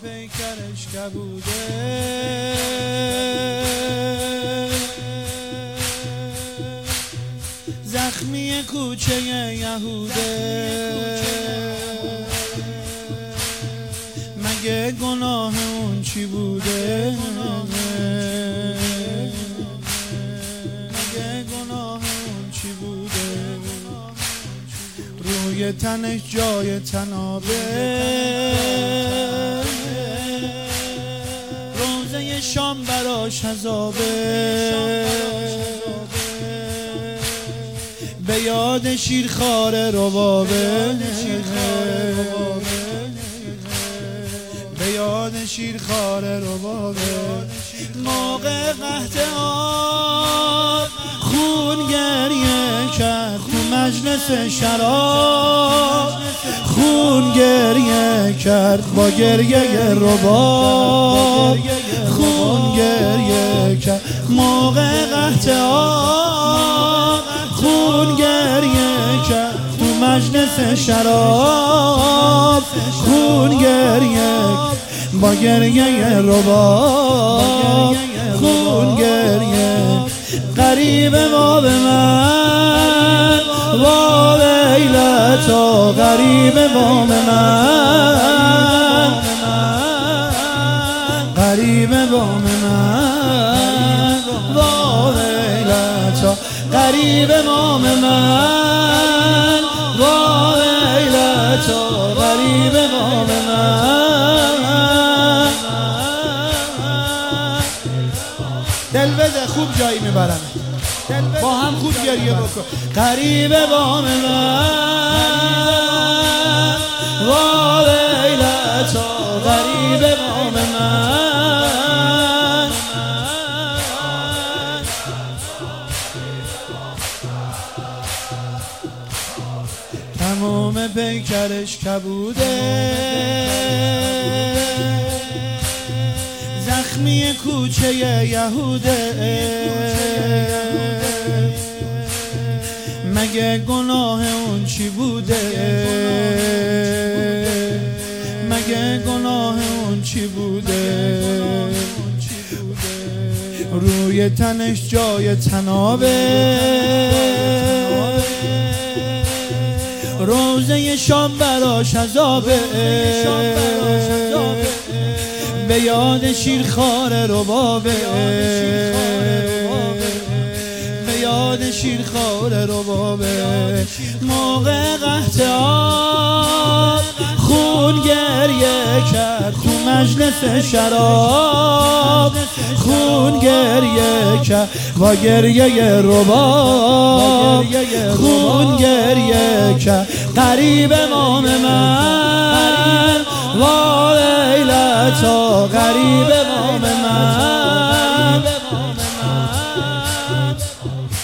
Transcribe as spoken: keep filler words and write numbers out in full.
پیکرش کبوده زخمی کوچه یهوده مگه گناه اون چی بوده مگه گناه اون چی بوده روی تنش جای تنابه روزه شام براش عذابه به یاد شیرخواره ربابه به یاد شیرخواره ربابه موقع قحط آب خون گریه کرد تو مجلس شراب خون گریه کرد با گریه رباب خون گریه کرد موقع قحط آب خون گریه کرد تو مجلس شراب خون گریه با گریه رباب خون گریه غریب ما به من وا لیلتا غریب ما به من غریب ما به من وا لیلتا غریب ما به من وا لیلتا غریب ما به من دل بده خوب جایی میبرم با هم خوب گریه بکن غریب با من وا لیلتا غریب با من تمام پیکرش کبوده زخمی کوچه یهوده مگه گناه اون چی بوده مگه گناه اون چی بوده روی تنش جای تنابه روزه شام براش عذابه به یاد شیرخواره ربابه به یاد شیرخواره ربابه موقع قحط آب خون گریه کرد تو مجلس شراب خون گریه کرد با گریه رباب خون گریه کرد غریب مام من وا لیلتا غریب مام من